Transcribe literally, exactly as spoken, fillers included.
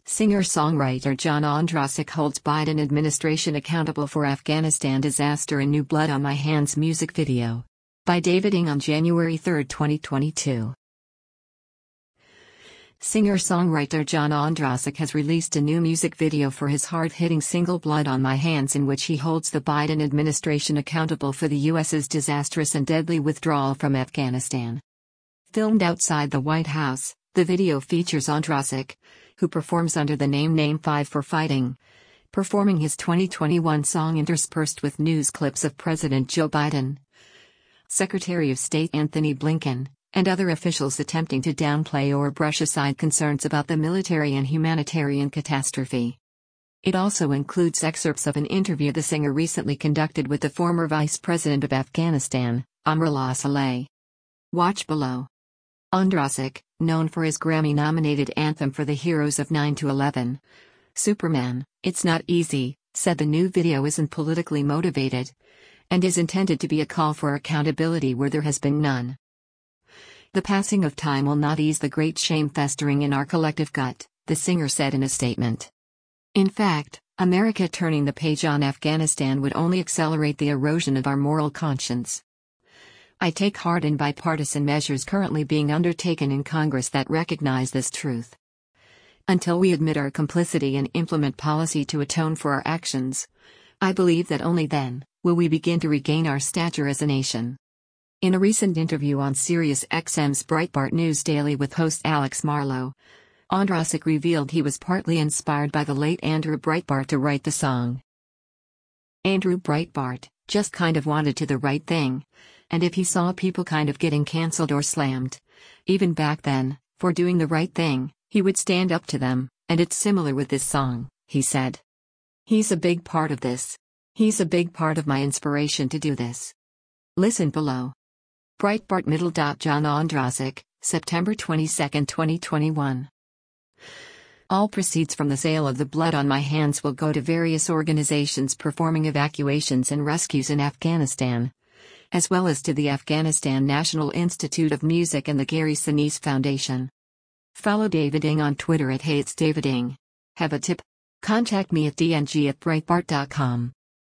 Singer-songwriter John Ondrasik holds Biden administration accountable for Afghanistan disaster in new Blood on My Hands music video. By David Ng on January third, twenty twenty-two. Singer-songwriter John Ondrasik has released a new music video for his hard-hitting single Blood on My Hands, in which he holds the Biden administration accountable for the U S's disastrous and deadly withdrawal from Afghanistan. Filmed outside the White House, the video features Ondrasik, who performs under the name Name five for Fighting, performing his twenty twenty-one song interspersed with news clips of President Joe Biden, Secretary of State Anthony Blinken, and other officials attempting to downplay or brush aside concerns about the military and humanitarian catastrophe. It also includes excerpts of an interview the singer recently conducted with the former Vice President of Afghanistan, Amrullah Saleh. Watch below. Ondrasik, known for his Grammy-nominated anthem for the heroes of nine to eleven, Superman, It's Not Easy, said the new video isn't politically motivated and is intended to be a call for accountability where there has been none. The passing of time will not ease the great shame festering in our collective gut, the singer said in a statement. In fact, America turning the page on Afghanistan would only accelerate the erosion of our moral conscience. I take heart in bipartisan measures currently being undertaken in Congress that recognize this truth. Until we admit our complicity and implement policy to atone for our actions, I believe that only then will we begin to regain our stature as a nation. In a recent interview on Sirius X M's Breitbart News Daily with host Alex Marlow, Ondrasik revealed he was partly inspired by the late Andrew Breitbart to write the song. Andrew Breitbart just kind of wanted to do the right thing, and if he saw people kind of getting cancelled or slammed, even back then, for doing the right thing, he would stand up to them, and it's similar with this song, he said. He's a big part of this. He's a big part of my inspiration to do this. Listen below. Breitbart Middle. John Ondrasik, September twenty-second, twenty twenty-one. All proceeds from the sale of the Blood on My Hands will go to various organizations performing evacuations and rescues in Afghanistan, as well as to the Afghanistan National Institute of Music and the Gary Sinise Foundation. Follow David Ng on Twitter at Hey It's David Ng. Have a tip? Contact me at d n g at breitbart dot com.